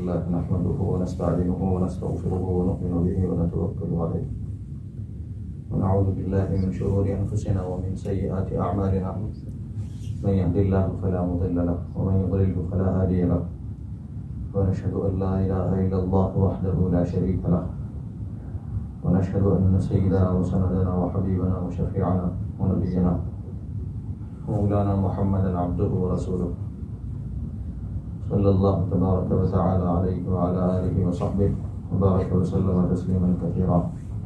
لله نحمده ونستعينه ونستغفره ونؤمن به ونتوكل عليه ونعوذ بالله من شرور أنفسنا ومن سيئات أعمالنا من يهد الله فلا مضل له ومن يضلل فلا هادي له ونشهد أن لا إله إلا الله وحده لا شريك له ونشهد أن سيدنا وسندنا وحبيبنا وشفيعنا ونبينا مولانا محمدا عبده ورسوله صلى الله تبارك وتعالى عليه وعلى آله وصحبه وبارك وسلم تسليما كثيرا.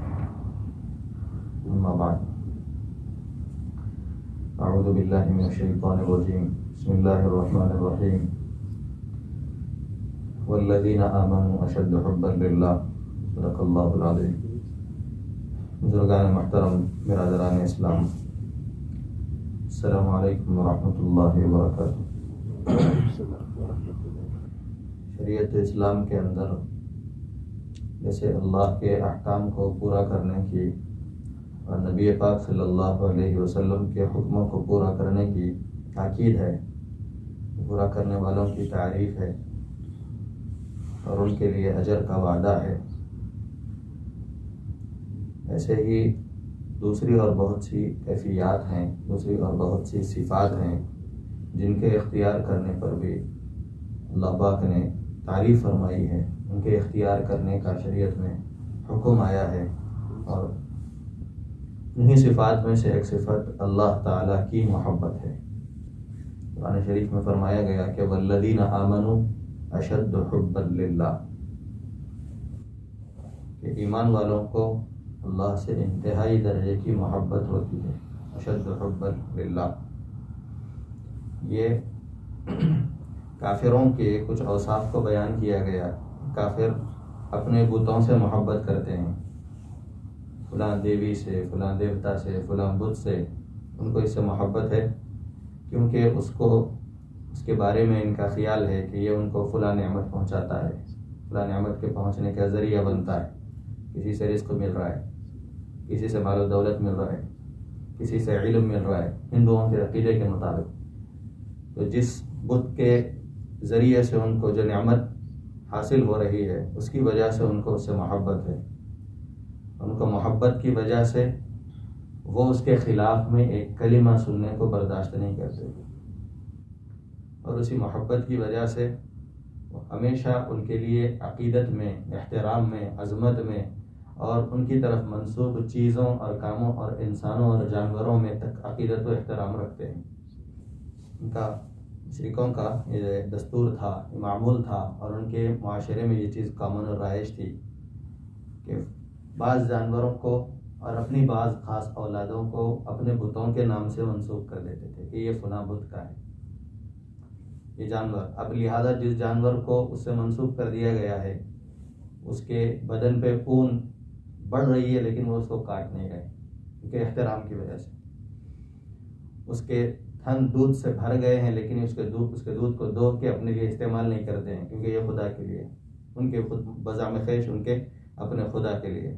أما بعد، أعوذ بالله من الشيطان الرجيم. بسم الله الرحمن الرحيم. والذين آمنوا أشد حبا لله. صدق الله العظيم. بزرگان محترم، برادران اسلام، السلام علیکم ورحمۃ اللہ وبرکاتہ. شریعت اسلام کے اندر جیسے اللہ کے احکام کو پورا کرنے کی اور نبی پاک صلی اللہ علیہ وسلم کے حکموں کو پورا کرنے کی تاکید ہے، پورا کرنے والوں کی تعریف ہے اور ان کے لیے اجر کا وعدہ ہے، ایسے ہی دوسری اور بہت سی کیفیات ہیں، دوسری اور بہت سی صفات ہیں جن کے اختیار کرنے پر بھی اللہ پاک نے تعریف فرمائی ہے، ان کے اختیار کرنے کا شریعت میں حکم آیا ہے. اور انہی صفات میں سے ایک صفت اللہ تعالیٰ کی محبت ہے. قرآن شریف میں فرمایا گیا کہ والذین آمنوا اشد حبا للہ، کہ ایمان والوں کو اللہ سے انتہائی درجے کی محبت ہوتی ہے. اشد حبا للہ، یہ کافروں کے کچھ اوصاف کو بیان کیا گیا. کافر اپنے بتوں سے محبت کرتے ہیں، فلاں دیوی سے، فلاں دیوتا سے، فلاں بت سے. ان کو اس سے محبت ہے کیونکہ اس کے بارے میں ان کا خیال ہے کہ یہ ان کو فلاں نعمت پہنچاتا ہے، فلاں نعمت کے پہنچنے کا ذریعہ بنتا ہے. کسی سے رزق مل رہا ہے، کسی سے مال و دولت مل رہا ہے، کسی سے علم مل رہا ہے ہندوؤں کے عقیدے کے مطابق. تو جس بت کے ذریعے سے ان کو جو نعمت حاصل ہو رہی ہے اس کی وجہ سے ان کو اس سے محبت ہے. ان کو محبت کی وجہ سے وہ اس کے خلاف میں ایک کلمہ سننے کو برداشت نہیں کرتے، اور اسی محبت کی وجہ سے وہ ہمیشہ ان کے لیے عقیدت میں، احترام میں، عظمت میں اور ان کی طرف منسوب چیزوں اور کاموں اور انسانوں اور جانوروں میں تک عقیدت و احترام رکھتے ہیں. ان کا مشرکوں کا یہ دستور تھا، یہ معمول تھا، اور ان کے معاشرے میں یہ چیز کامن اور رائج تھی کہ بعض جانوروں کو اور اپنی بعض خاص اولادوں کو اپنے بتوں کے نام سے منسوب کر دیتے تھے کہ یہ فلاں بت کا ہے یہ جانور. اب لہذا جس جانور کو اس سے منسوب کر دیا گیا ہے اس کے بدن پہ خون بڑھ رہی ہے لیکن وہ اس کو کاٹ نہیں رہے کیونکہ احترام کی وجہ سے. اس کے تھن دودھ سے بھر گئے ہیں لیکن اس کے دودھ کو دوہ کے اپنے لیے استعمال نہیں کرتے ہیں کیونکہ یہ خدا کے لیے، ان کے خود بزعم خیش ان کے اپنے خدا کے لیے.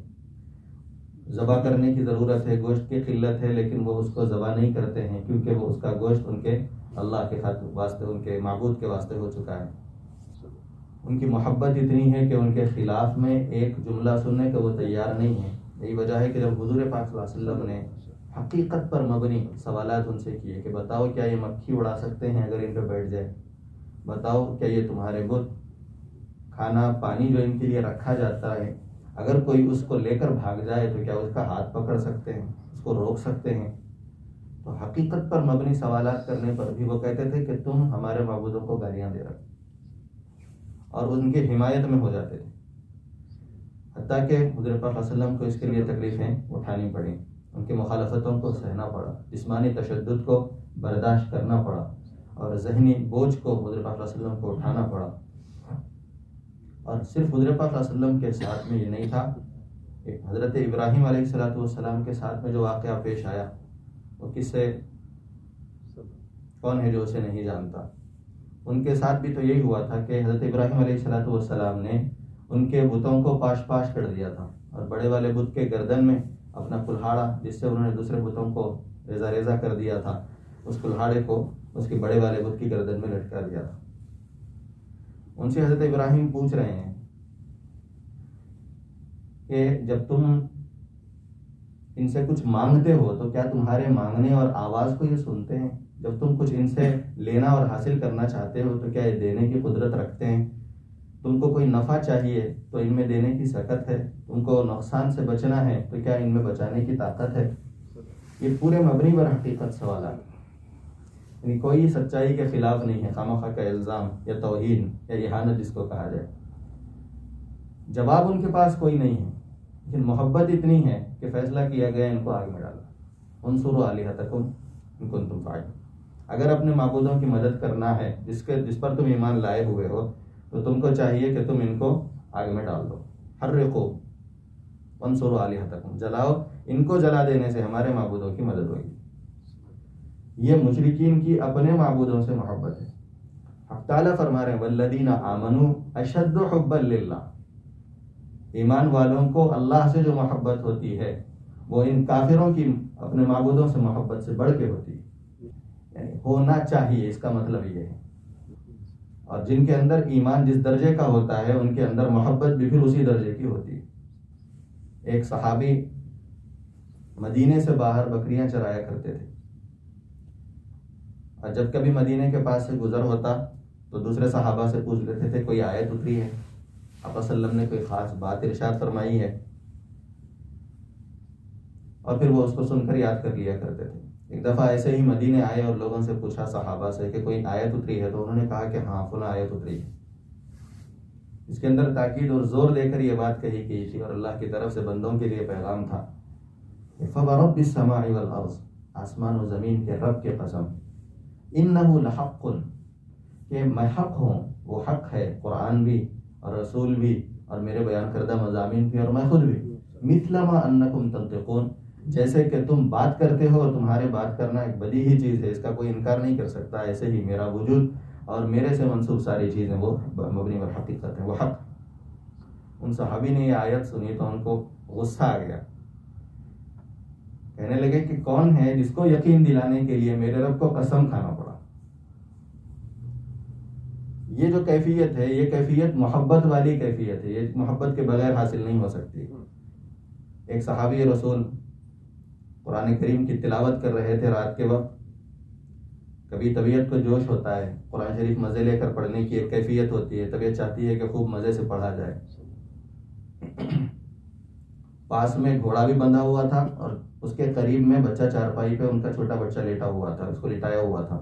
ذبح کرنے کی ضرورت ہے، گوشت کی قلت ہے، لیکن وہ اس کو ذبح نہیں کرتے ہیں کیونکہ وہ اس کا گوشت ان کے اللہ کے واسطے، ان کے معبود کے واسطے ہو چکا ہے. ان کی محبت اتنی ہے کہ ان کے خلاف میں ایک جملہ سننے کو وہ تیار نہیں ہے. یہی وجہ ہے کہ جب حضور پاک صلی اللہ علیہ وسلم نے حقیقت پر مبنی سوالات ان سے کیے کہ بتاؤ کیا یہ مکھی اڑا سکتے ہیں اگر ان پہ بیٹھ جائے؟ بتاؤ کیا یہ تمہارے بت کھانا پانی جو ان کے لیے رکھا جاتا ہے اگر کوئی اس کو لے کر بھاگ جائے تو کیا اس کا ہاتھ پکڑ سکتے ہیں، اس کو روک سکتے ہیں؟ تو حقیقت پر مبنی سوالات کرنے پر بھی وہ کہتے تھے کہ تم ہمارے معبودوں کو گالیاں دے رہے، اور ان کی حمایت میں ہو جاتے تھے. حتیٰ کہ حضور پاک صلی اللہ علیہ وسلم کو اس کے لیے تکلیفیں اٹھانی پڑیں، ان کی مخالفتوں کو سہنا پڑا، جسمانی تشدد کو برداشت کرنا پڑا اور ذہنی بوجھ کو حضور پاک صلی اللہ علیہ وسلم کو اٹھانا پڑا. اور صرف حضور پاک صلی اللہ علیہ وسلم کے ساتھ میں یہ نہیں تھا، ایک حضرت ابراہیم علیہ السلام کے ساتھ میں جو واقعہ پیش آیا وہ کس سے کون ہے جو اسے نہیں جانتا. ان کے ساتھ بھی تو یہی ہوا تھا کہ حضرت ابراہیم علیہ السلام نے ان کے بتوں کو پاش پاش کر دیا تھا اور بڑے والے بت کے گردن میں اپنا کلہاڑا جس سے انہوں نے دوسرے بتوں کو ریزہ ریزہ کر دیا تھا اس کلہاڑے کو اس کے بڑے والے بت کی گردن میں لٹکا دیا تھا. ان سے حضرت ابراہیم پوچھ رہے ہیں کہ جب تم ان سے کچھ مانگتے ہو تو کیا تمہارے مانگنے اور آواز کو یہ سنتے ہیں؟ جب تم کچھ ان سے لینا اور حاصل کرنا چاہتے ہو تو کیا یہ دینے کی قدرت رکھتے ہیں؟ تم کو کوئی نفع چاہیے تو ان میں دینے کی سکت ہے، تم کو نقصان سے بچنا ہے تو کیا ان میں بچانے کی طاقت ہے؟ یہ پورے مبنی بر حقیقت سوالات، یعنی کوئی سچائی کے خلاف نہیں ہے، خامخواہ کا الزام یا توہین یا اہانت جس کو کہا جائے۔ جواب ان کے پاس کوئی نہیں ہے، لیکن محبت اتنی ہے کہ فیصلہ کیا گیا ان کو آگ میں ڈالا۔ انصروا آلہتکم ان کنتم فاعلین، اگر اپنے معبودوں کی مدد کرنا ہے جس پر تم ایمان لائے ہوئے ہو تو تم کو چاہیے کہ تم ان کو آگ میں ڈال دو۔ حرقوا وانصروا آلہتکم، جلاؤ، ان کو جلا دینے سے ہمارے معبودوں کی مدد ہوگی۔ یہ مشرکین کی اپنے معبودوں سے محبت ہے۔ حق تعالیٰ فرما رہے ہیں والذین آمنوا اشد حبا للہ، ایمان والوں کو اللہ سے جو محبت ہوتی ہے وہ ان کافروں کی اپنے معبودوں سے محبت سے بڑھ کے ہوتی ہے، یعنی ہونا چاہیے، اس کا مطلب یہ ہے۔ اور جن کے اندر ایمان جس درجے کا ہوتا ہے ان کے اندر محبت بھی پھر اسی درجے کی ہوتی ہے۔ ایک صحابی مدینے سے باہر بکریاں چرایا کرتے تھے، اور جب کبھی مدینے کے پاس سے گزر ہوتا تو دوسرے صحابہ سے پوچھ لیتے تھے کوئی آیت اتری ہے، آپ صلی اللہ علیہ وسلم نے کوئی خاص بات ارشاد فرمائی ہے، اور پھر وہ اس کو سن کر یاد کر لیا کرتے تھے۔ ایک دفعہ ایسے ہی مدینے آئے اور لوگوں سے پوچھا صحابہ سے کہ کوئی آیت اتری ہے، تو انہوں نے کہا کہ ہاں فلاں آیت اتری ہے۔ اس کے اندر تاکید اور زور دے کر یہ بات کہی گئی تھی اور اللہ کی طرف سے بندوں کے لیے پیغام تھا، فَوَرَبِّ السَّمَاءِ وَالْأَرْضِ، آسمان و زمین کے رب کے قسم، إِنَّهُ لَحَقٌّ، کہ میں حق ہوں، وہ حق ہے، قرآن بھی اور رسول بھی اور میرے بیان کردہ مضامین بھی اور میں خود بھی، مِثْلَ مَا أَنَّكُمْ تَنْطِقُونَ، جیسے کہ تم بات کرتے ہو اور تمہارے بات کرنا ایک بدیہی چیز ہے، اس کا کوئی انکار نہیں کر سکتا، ایسے ہی میرا وجود اور میرے سے منسوب ساری چیزیں وہ مبنی بر حقیقت ہے، وہ حق۔ ان صحابی نے یہ آیت سنی تو ان کو غصہ آ گیا، کہنے لگے کہ کون ہے جس کو یقین دلانے کے لیے میرے رب کو قسم کھانا پڑا۔ یہ جو کیفیت ہے یہ کیفیت محبت والی کیفیت ہے، یہ محبت کے بغیر حاصل نہیں ہو سکتی۔ ایک صحابی رسول قرآن کریم کی تلاوت کر رہے تھے رات کے وقت، کبھی طبیعت کو جوش ہوتا ہے، قرآن شریف مزے لے کر پڑھنے کی ایک کیفیت ہوتی ہے، طبیعت چاہتی ہے کہ خوب مزے سے پڑھا جائے۔ پاس میں گھوڑا بھی بندھا ہوا تھا اور اس کے قریب میں بچہ چارپائی پہ ان کا چھوٹا بچہ لیٹا ہوا تھا، اس کو لٹایا ہوا تھا۔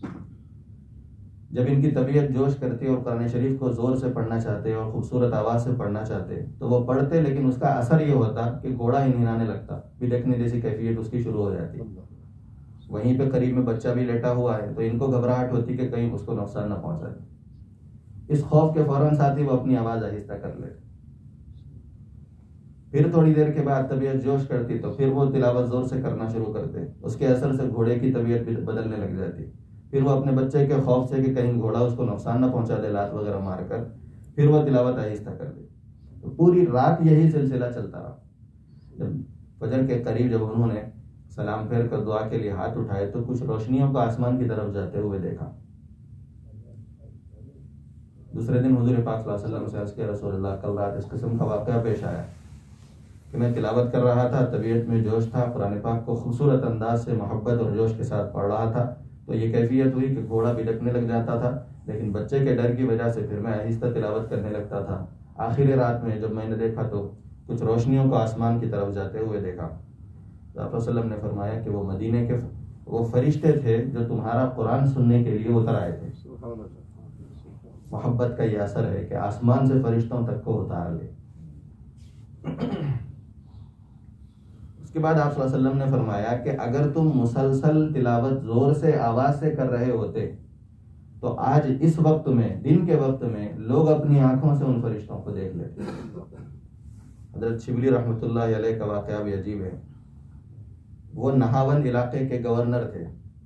جب ان کی طبیعت جوش کرتی اور قرآن شریف کو زور سے پڑھنا چاہتے اور خوبصورت آواز سے پڑھنا چاہتے تو وہ پڑھتے، لیکن اس کا اثر یہ ہوتا کہ گھوڑا ہی نہانے لگتا، بھی دیکھنے جیسی کیفیت اس کی شروع ہو جاتی۔ وہیں پہ قریب میں بچہ بھی لیٹا ہوا ہے تو ان کو گھبراہٹ ہوتی کہ کہیں اس کو نقصان نہ پہنچائے۔ اس خوف کے فوراً ساتھ ہی وہ اپنی آواز آہستہ کر لیتے۔ پھر تھوڑی دیر کے بعد طبیعت جوش کرتی تو پھر وہ تلاوت زور سے کرنا شروع کرتے، اس کے اثر سے گھوڑے کی طبیعت بھی بدلنے لگ جاتی۔ پھر وہ اپنے بچے کے خوف سے کہ کہیں گھوڑا اس کو نقصان نہ پہنچا دے لات وغیرہ مار کر، پھر وہ تلاوت آہستہ کر دی۔ تو پوری رات یہی سلسلہ چلتا رہا۔ جب فجر کے قریب جب انہوں نے سلام پھیر کر دعا کے لیے ہاتھ اٹھائے تو کچھ روشنیوں کو آسمان کی طرف جاتے ہوئے دیکھا۔ دوسرے دن حضور پاک صلی اللہ علیہ وسلم سے عرض کیا رسول اللہ کل رات اس قسم کا واقعہ پیش آیا کہ میں تلاوت کر رہا تھا، طبیعت میں جوش تھا، قرآن پاک کو خوبصورت انداز سے محبت اور جوش کے ساتھ پڑھ رہا تھا، تو یہ کیفیت ہوئی کہ گھوڑا بھی ڈکنے لگ جاتا تھا، لیکن بچے کے ڈر کی وجہ سے پھر میں آہستہ تلاوت کرنے لگتا تھا۔ آخر رات میں جب میں نے دیکھا تو کچھ روشنیوں کو آسمان کی طرف جاتے ہوئے دیکھا۔ تو آپ وسلم نے فرمایا کہ وہ مدینے کے وہ فرشتے تھے جو تمہارا قرآن سننے کے لیے اتر آئے تھے۔ محبت کا یہ اثر ہے کہ آسمان سے فرشتوں تک کو اتار لے۔ اس کے بعد آپ صلی اللہ علیہ وسلم نے فرمایا کہ اگر تم مسلسل تلاوت زور سے آواز سے کر رہے ہوتے تو آج اس وقت میں، دن کے وقت میں، لوگ اپنی آنکھوں سے ان فرشتوں کو دیکھ لیتے۔ حضرت شبلی رحمۃ اللہ علیہ کا واقعہ بھی عجیب ہے۔ وہ نہاون علاقے کے گورنر تھے۔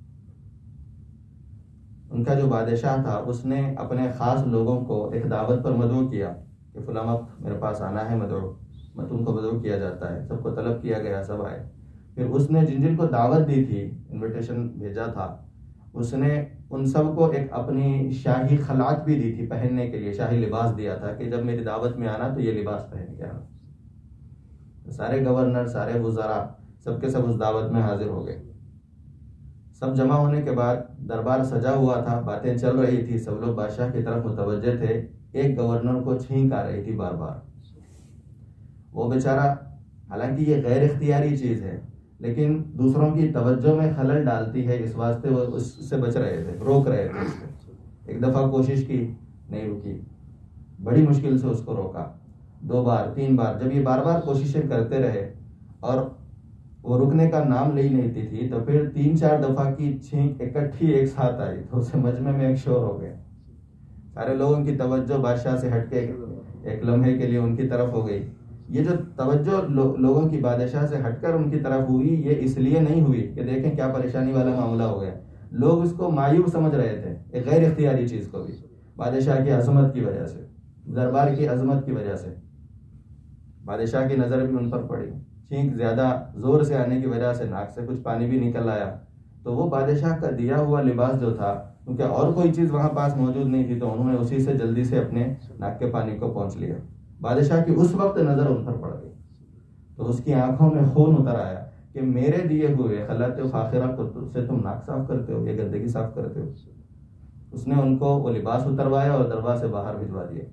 ان کا جو بادشاہ تھا اس نے اپنے خاص لوگوں کو ایک دعوت پر مدعو کیا کہ فلاں وقت میرے پاس آنا ہے، میں تم کو مدعو کیا جاتا ہے، سب کو طلب کیا گیا، سب آئے۔ پھر اس نے جن جن کو دعوت دی تھی، انویٹیشن بھیجا تھا، اس نے ان سب کو ایک اپنی شاہی خلعت بھی دی تھی پہننے کے لیے، شاہی لباس دیا تھا کہ جب میری دعوت میں آنا تو یہ لباس پہن کے آنا۔ سارے گورنر، سارے وزراء سب کے سب اس دعوت میں حاضر ہو گئے۔ سب جمع ہونے کے بعد دربار سجا ہوا تھا، باتیں چل رہی تھی، سب لوگ بادشاہ کی طرف متوجہ تھے۔ ایک گورنر کو چھینک آ رہی تھی بار بار۔ وہ بیچارہ، حالانکہ یہ غیر اختیاری چیز ہے لیکن دوسروں کی توجہ میں خلل ڈالتی ہے، اس واسطے وہ اس سے بچ رہے تھے، روک رہے تھے اس سے۔ ایک دفعہ کوشش کی، نہیں رکی، بڑی مشکل سے اس کو روکا، 2 بار 3 بار۔ جب یہ بار بار کوششیں کرتے رہے اور وہ رکنے کا نام لے نہیں تھی تو پھر 3-4 دفعہ کی چھینک اکٹھی ایک ساتھ آئی تو اسے مجمع میں ایک شور ہو گیا۔ سارے لوگوں کی توجہ بادشاہ سے ہٹ کے ایک لمحے کے لیے ان کی طرف ہو گئی۔ یہ جو توجہ لوگوں کی بادشاہ سے ہٹ کر ان کی طرف ہوئی، یہ اس لیے نہیں ہوئی کہ دیکھیں کیا پریشانی والا معاملہ ہو گیا۔ لوگ اس کو معیوب سمجھ رہے تھے، ایک غیر اختیاری چیز کو بھی، بادشاہ کی عظمت کی وجہ سے، دربار کی عظمت کی وجہ سے بادشاہ کی نظر بھی ان پر پڑی۔ چھینک زیادہ زور سے آنے کی وجہ سے ناک سے کچھ پانی بھی نکل آیا، تو وہ بادشاہ کا دیا ہوا لباس جو تھا، کیونکہ اور کوئی چیز وہاں پاس موجود نہیں تھی تو انہوں نے اسی سے جلدی سے اپنے ناک کے پانی کو پہنچ لیا۔ بادشاہ کی اس وقت نظر ان پر پڑ گئی تو اس کی آنکھوں میں خون اتر آیا کہ میرے دیے ہوئے خلعت فاخرہ کو سے تم ناک صاف کرتے ہو، یہ گندگی صاف کرتے ہو۔ اس نے ان کو وہ لباس اتروایا اور دربار سے باہر بھجوا دیا۔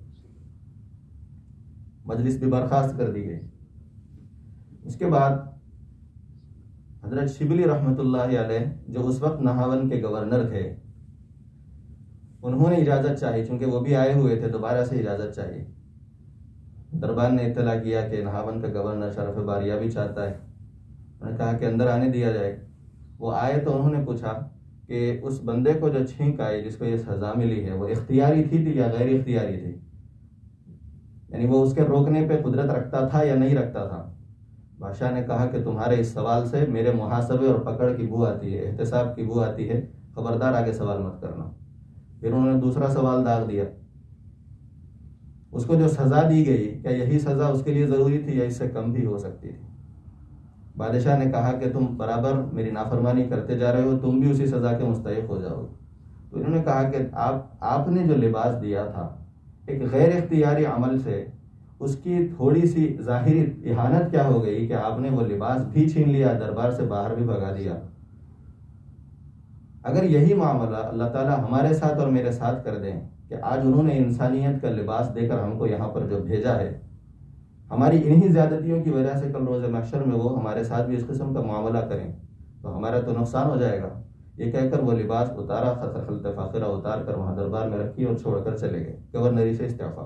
مجلس بھی برخاست کر دی گئی۔ اس کے بعد حضرت شبلی رحمۃ اللہ علیہ جو اس وقت نہاون کے گورنر تھے، انہوں نے اجازت چاہی، چونکہ وہ بھی آئے ہوئے تھے، دوبارہ سے اجازت چاہیے۔ دربار نے اطلاع کیا کہ نہاون کا گورنر شرف باریہ بھی چاہتا ہے۔ انہوں نے کہا کہ اندر آنے دیا جائے۔ وہ آئے تو انہوں نے پوچھا کہ اس بندے کو جو چھینک آئی، جس کو یہ سزا ملی ہے، وہ اختیاری تھی یا غیر اختیاری تھی؟ یعنی وہ اس کے روکنے پہ قدرت رکھتا تھا یا نہیں رکھتا تھا؟ بادشاہ نے کہا کہ تمہارے اس سوال سے میرے محاسبے اور پکڑ کی بو آتی ہے، احتساب کی بو آتی ہے، خبردار آگے سوال مت کرنا۔ پھر انہوں نے دوسرا سوال داغ دیا، اس کو جو سزا دی گئی، کیا یہی سزا اس کے لیے ضروری تھی یا اس سے کم بھی ہو سکتی تھی؟ بادشاہ نے کہا کہ تم برابر میری نافرمانی کرتے جا رہے ہو، تم بھی اسی سزا کے مستحق ہو جاؤ۔ تو انہوں نے کہا کہ آپ نے جو لباس دیا تھا، ایک غیر اختیاری عمل سے اس کی تھوڑی سی ظاہری اہانت کیا ہو گئی کہ آپ نے وہ لباس بھی چھین لیا، دربار سے باہر بھی بھگا دیا۔ اگر یہی معاملہ اللہ تعالیٰ ہمارے ساتھ اور میرے ساتھ کر دیں کہ آج انہوں نے انسانیت کا لباس دے کر ہم کو یہاں پر جو بھیجا ہے، ہماری انہی زیادتیوں کی وجہ سے کل روز محشر میں وہ ہمارے ساتھ بھی اس قسم کا معاملہ کریں تو ہمارا تو نقصان ہو جائے گا۔ یہ کہہ کر وہ لباس اتارا، خلعت فاخرہ اتار کر وہاں دربار میں رکھی اور چھوڑ کر چلے گئے، گورنری سے استعفا۔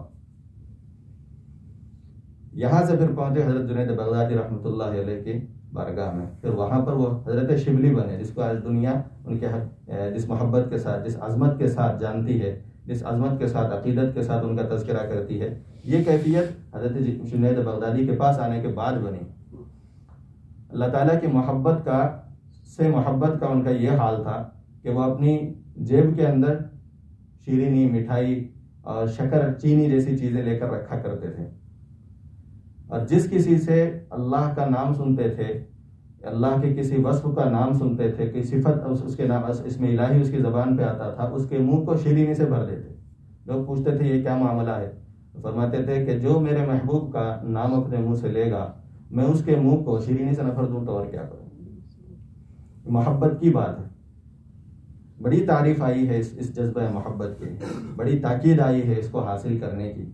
یہاں سے پھر پہنچے حضرت جنید بغدادی رحمۃ اللہ علیہ کی بارگاہ میں۔ پھر وہاں پر وہ حضرت شبلی بنے، جس کو آج دنیا ان کے جس محبت کے ساتھ، جس عظمت کے ساتھ جانتی ہے، جس عظمت کے ساتھ، عقیدت کے ساتھ ان کا تذکرہ کرتی ہے۔ یہ کیفیت حضرت جنید بغدادی کے پاس آنے کے بعد بنی۔ اللہ تعالیٰ کی محبت کا ان کا یہ حال تھا کہ وہ اپنی جیب کے اندر شیرینی، مٹھائی اور شکر، چینی جیسی چیزیں لے کر رکھا کرتے تھے، اور جس کسی سے اللہ کا نام سنتے تھے، اللہ کے کسی وصف کا نام سنتے تھے، کوئی صفت اس کے نام، اسم الہی اس کی زبان پہ آتا تھا، اس کے منہ کو شیرینی سے بھر دیتے۔ لوگ پوچھتے تھے یہ کیا معاملہ ہے؟ فرماتے تھے کہ جو میرے محبوب کا نام اپنے منہ سے لے گا، میں اس کے منہ کو شیرینی سے نہ بھر دوں تو اور کیا کروں۔ محبت کی بات ہے، بڑی تعریف آئی ہے اس جذبہ محبت کی، بڑی تاکید آئی ہے اس کو حاصل کرنے کی۔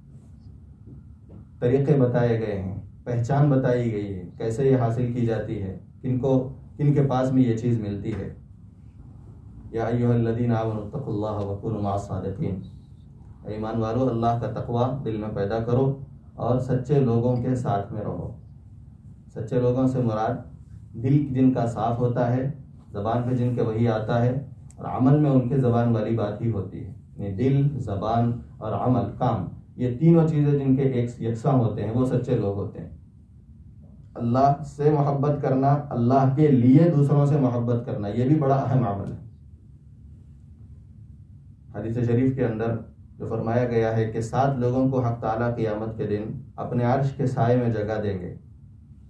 طریقے بتائے گئے ہیں، پہچان بتائی گئی ہے، کیسے یہ حاصل کی جاتی ہے، کن کے پاس میں یہ چیز ملتی ہے۔ یا ایھا الذین آمنوا اتقوا اللہ وکونوا مع الصادقین، ایمان والو اللہ کا تقوی دل میں پیدا کرو اور سچے لوگوں کے ساتھ میں رہو۔ سچے لوگوں سے مراد دل جن کا صاف ہوتا ہے، زبان پہ جن کے وہی آتا ہے، اور عمل میں ان کے زبان والی بات ہی ہوتی ہے۔ یعنی دل، زبان اور عمل، کام، یہ تینوں چیزیں جن کے ایک یکساں ہوتے ہیں، وہ سچے لوگ ہوتے ہیں۔ اللہ سے محبت کرنا، اللہ کے لیے دوسروں سے محبت کرنا، یہ بھی بڑا اہم عمل ہے۔ حدیث شریف کے اندر جو فرمایا گیا ہے کہ 7 لوگوں کو حق تعالیٰ قیامت کے دن اپنے عرش کے سائے میں جگہ دیں گے،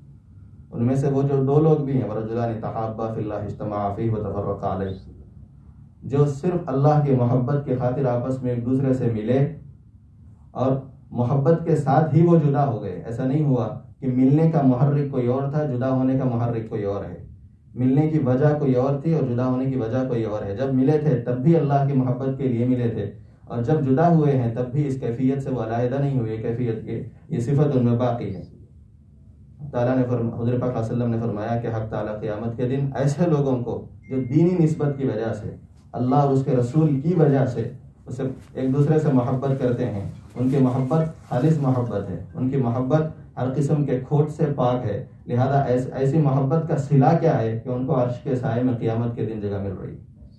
ان میں سے وہ جو 2 لوگ بھی ہیں، ورجلان تحابا فی اللہ اجتمعا فیہ وتفرقا علیہ، جو صرف اللہ کی محبت کی خاطر آپس میں ایک دوسرے سے ملے اور محبت کے ساتھ ہی وہ جدا ہو گئے. ایسا نہیں ہوا کہ ملنے کا محرک کوئی اور تھا، جدا ہونے کا محرک کوئی اور ہے. ملنے کی وجہ کوئی اور تھی اور جدا ہونے کی وجہ کوئی اور ہے. جب ملے تھے تب بھی اللہ کی محبت کے لیے ملے تھے، اور جب جدا ہوئے ہیں تب بھی اس کیفیت سے وہ علیحدہ نہیں ہوئے. کیفیت کی یہ صفت ان میں باقی ہے. تعالیٰ نے حضور پاک صلی اللہ علیہ وسلم نے فرمایا کہ حق تعالیٰ قیامت کے دن ایسے لوگوں کو جو دینی نسبت کی وجہ سے، اللہ اور اس کے رسول کی وجہ سے اسے ایک دوسرے سے محبت کرتے ہیں، ان کی محبت خالص محبت ہے، ان کی محبت ہر قسم کے کھوٹ سے پاک ہے. لہذا ایسی محبت کا صلہ کیا ہے کہ ان کو عرش کے سائے میں قیامت کے دن جگہ مل رہی ہے.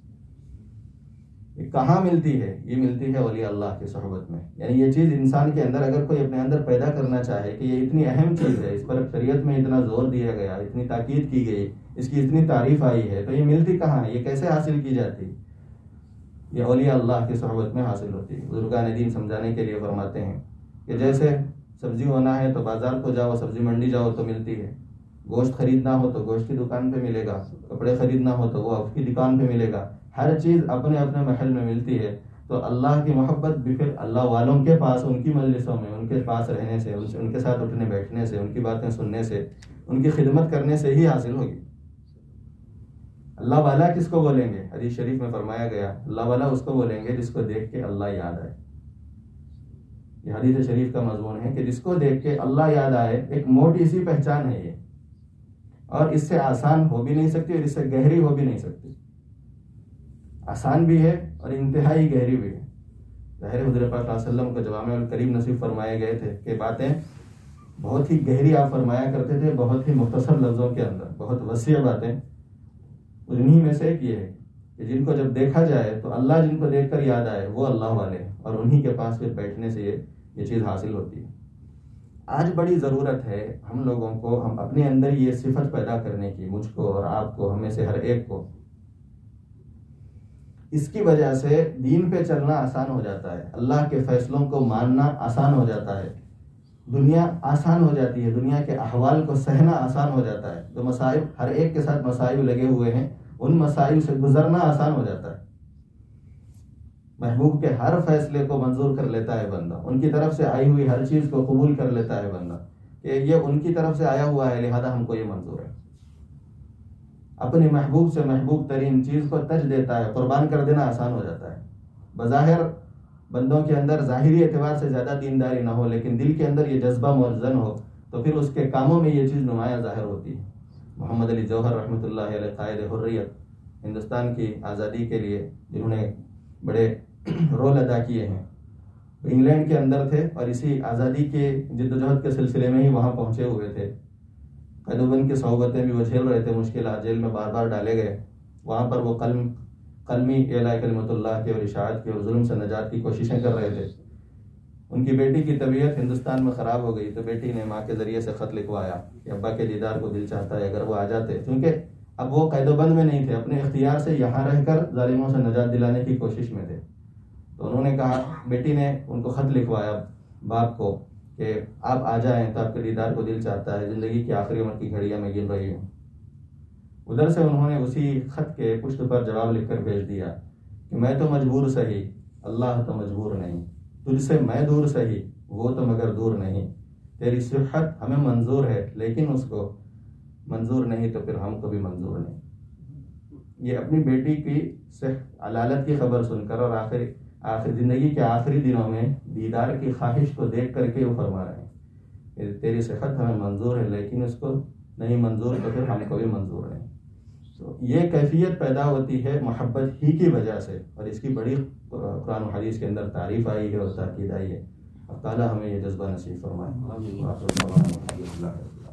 یہ کہاں ملتی ہے؟ یہ ملتی ہے اولیاء اللہ کی صحبت میں. یعنی یہ چیز انسان کے اندر اگر کوئی اپنے اندر پیدا کرنا چاہے کہ یہ اتنی اہم چیز ہے، اس پر شریعت میں اتنا زور دیا گیا، اتنی تاکید کی گئی، اس کی اتنی تعریف آئی ہے، تو یہ ملتی کہاں ہے؟ یہ کیسے حاصل کی جاتی؟ یہ اولیاء اللہ کی صحبت میں حاصل ہوتی ہے. بزرگان دین سمجھانے کے لیے فرماتے ہیں کہ جیسے سبزی ہونا ہے تو بازار کو جاؤ، سبزی منڈی جاؤ تو ملتی ہے. گوشت خریدنا ہو تو گوشت کی دکان پہ ملے گا، کپڑے خریدنا ہو تو وہ آپ کی دکان پہ ملے گا. ہر چیز اپنے اپنے محل میں ملتی ہے. تو اللہ کی محبت بھی پھر اللہ والوں کے پاس، ان کی مجلسوں میں، ان کے پاس رہنے سے، ان کے ساتھ اٹھنے بیٹھنے سے، ان کی باتیں سننے سے، ان کی خدمت کرنے سے ہی حاصل ہوگی. اللہ والا کس کو بولیں گے؟ حدیث شریف میں فرمایا گیا اللہ والا اس کو بولیں گے جس کو دیکھ کے اللہ یاد آئے. یہ حدیث شریف کا مضمون ہے کہ جس کو دیکھ کے اللہ یاد آئے. ایک موٹی سی پہچان ہے یہ، اور اس سے آسان ہو بھی نہیں سکتی اور اس سے گہری ہو بھی نہیں سکتی. آسان بھی ہے اور انتہائی گہری بھی ہے. ظاہر حضور پاک صلی اللہ علیہ وسلم کو جوامع الکلیم نصیب فرمائے گئے تھے کہ باتیں بہت ہی گہری آپ فرمایا کرتے تھے، بہت ہی مختصر لفظوں کے اندر بہت وسیع باتیں. انہی میں سے ایک یہ ہے کہ جن کو جب دیکھا جائے تو اللہ جن کو دیکھ کر یاد آئے وہ اللہ والے ہیں، اور انہی کے پاس پھر بیٹھنے سے یہ چیز حاصل ہوتی ہے. آج بڑی ضرورت ہے ہم لوگوں کو، ہم اپنے اندر یہ صفت پیدا کرنے کی، مجھ کو اور آپ کو، ہمیں سے ہر ایک کو. اس کی وجہ سے دین پہ چلنا آسان ہو جاتا ہے، اللہ کے فیصلوں کو ماننا آسان ہو جاتا ہے، دنیا آسان ہو جاتی ہے، دنیا کے احوال کو سہنا آسان ہو جاتا ہے. جو مصائب ہر ایک کے ساتھ مصائب لگے ہوئے ہیں، ان مصائب سے گزرنا آسان ہو جاتا ہے. محبوب کے ہر فیصلے کو منظور کر لیتا ہے بندہ، ان کی طرف سے آئی ہوئی ہر چیز کو قبول کر لیتا ہے بندہ کہ یہ ان کی طرف سے آیا ہوا ہے، لہذا ہم کو یہ منظور ہے. اپنے محبوب سے محبوب ترین چیز کو ترجیح دیتا ہے، قربان کر دینا آسان ہو جاتا ہے. بظاہر بندوں کے اندر ظاہری اعتبار سے زیادہ دینداری نہ ہو، لیکن دل کے اندر یہ جذبہ موزن ہو تو پھر اس کے کاموں میں یہ چیز نمایاں ظاہر ہوتی ہے. محمد علی جوہر رحمۃ اللہ علیہ، قائد حریت، ہندوستان کی آزادی کے لیے جنہوں نے بڑے رول ادا کیے ہیں، انگلینڈ کے اندر تھے اور اسی آزادی کے جدوجہد کے سلسلے میں ہی وہاں پہنچے ہوئے تھے. قیدوبند کی صحبتیں بھی وہ جھیل رہے تھے، مشکلات، جیل میں بار بار ڈالے گئے. وہاں پر وہ قلمی اعلاء کلمت اللہ کی اور اشاعت کی اور ظلم سے نجات کی کوششیں کر رہے تھے. ان کی بیٹی کی طبیعت ہندوستان میں خراب ہو گئی تو بیٹی نے ماں کے ذریعے سے خط لکھوایا کہ ابا کے دیدار کو دل چاہتا ہے اگر وہ آ جاتے، کیونکہ اب وہ قید و بند میں نہیں تھے، اپنے اختیار سے یہاں رہ کر ظالموں سے نجات دلانے کی کوشش میں تھے. تو انہوں نے کہا، بیٹی نے ان کو خط لکھوایا باپ کو کہ آپ آ جائیں تو آپ کے دیدار کو دل چاہتا ہے، زندگی کی آخری عمر کی گھڑیاں میں گن رہی ہوں. ادھر سے انہوں نے اسی خط کے پشت پر جواب لکھ کر بھیج دیا کہ میں تو مجبور سہی، اللہ تو مجبور نہیں، تجھ سے میں دور سہی، وہ تو مگر دور نہیں، تیری صحت ہمیں منظور ہے لیکن اس کو منظور نہیں تو پھر ہم کو بھی منظور نہیں. یہ اپنی بیٹی کی علالت کی خبر سن کر اور آخر زندگی کے آخری دنوں میں دیدار کی خواہش کو دیکھ کر کے وہ فرما رہے ہیں کہ تیری صحت ہمیں منظور ہے لیکن اس کو نہیں منظور تو پھر ہم کو بھی منظور نہیں. تو یہ کیفیت پیدا ہوتی ہے محبت ہی کی وجہ سے، اور اس کی بڑی قرآن و حدیث کے اندر تعریف آئی ہے اور تاکید آئی ہے. اللہ تعالیٰ ہمیں یہ جذبہ نصیب فرمائے.